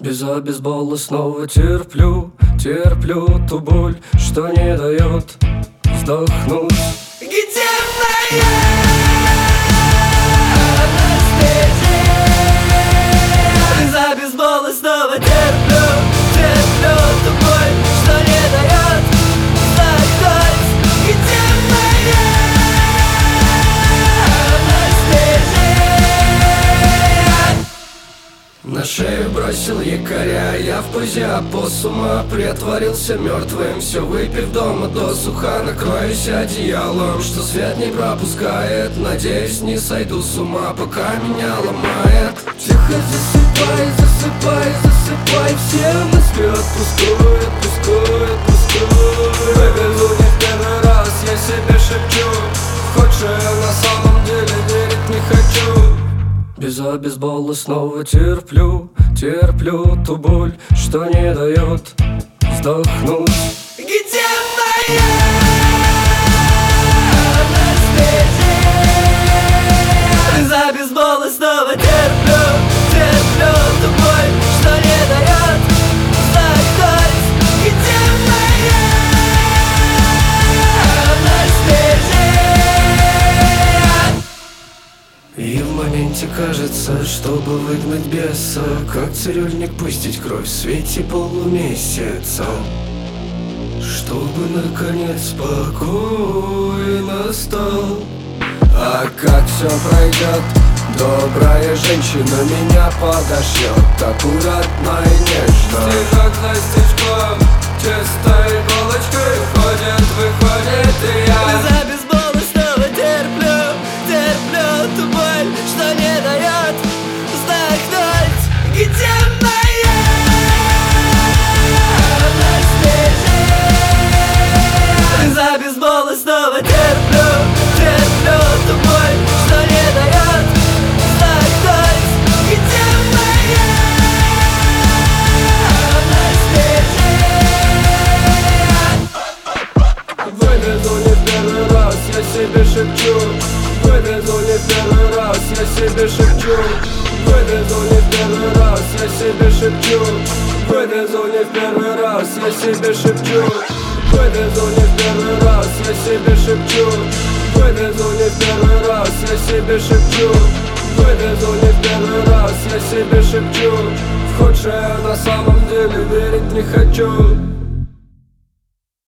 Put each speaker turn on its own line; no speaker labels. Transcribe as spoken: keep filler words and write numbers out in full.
Без обезбола снова терплю, терплю ту боль, что не дает вздохнуть.
Где моя анестезия? Без обезбола снова терплю, терплю ту боль, что не дает вздохнуть. Где моя анестезия?
На шею бросил якоря, я в позе опоссума притворился мертвым, все выпив дома досуха. Накроюсь одеялом, что свет не пропускает, надеюсь, не сойду с ума, пока меня ломает. Тихо засыпай, засыпай, засыпай, все мысли отпускай, отпускай, отпускай. Вывезу не в первый раз, я себе шепчу, худшее на самом деле верить не хочу. Без обезбола снова терплю, терплю ту боль, что не дает вздохнуть.
Где моя анестезия? Без обезбола снова терплю, терплю ту боль, что не дает вздохнуть. Где моя анестезия?
И в моменте кажется, чтобы выгнать беса, как цирюльник пустить кровь в свете полумесяца, чтобы наконец покой настал. А как все пройдет, добрая женщина меня подошьет аккуратно и нежно. Стежок за стежком, чистой иголочкой ходит, выходит и я.
Без обезбола снова терплю, терплю ту боль, что не дает вздохнуть. Где моя анестезия? Без обезбола снова терплю, терплю ту боль, что не дает вздохнуть. Где моя анестезия?
Вывезу не в первый раз, я себе шепчу. Вывезу не в первый раз, я себе шепчу. Вывезу не в первый раз, я себе шепчу. Вывезу не в первый раз, я себе шепчу. Вывезу не в первый раз, я себе шепчу. Вывезу не в первый раз, я себе шепчу. Вывезу не в первый раз, я себе шепчу. В худшее на самом деле верить не хочу.